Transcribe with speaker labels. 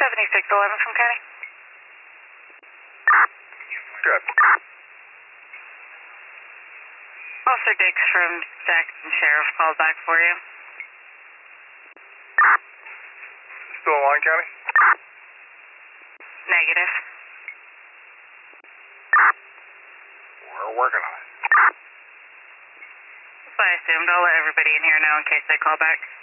Speaker 1: 7611 from County.
Speaker 2: Good.
Speaker 1: Officer Dix from Jackson Sheriff called back for you.
Speaker 2: Still in line, County?
Speaker 1: Negative.
Speaker 2: We're working on it.
Speaker 1: So I assumed I'll let everybody in here know in case they call back.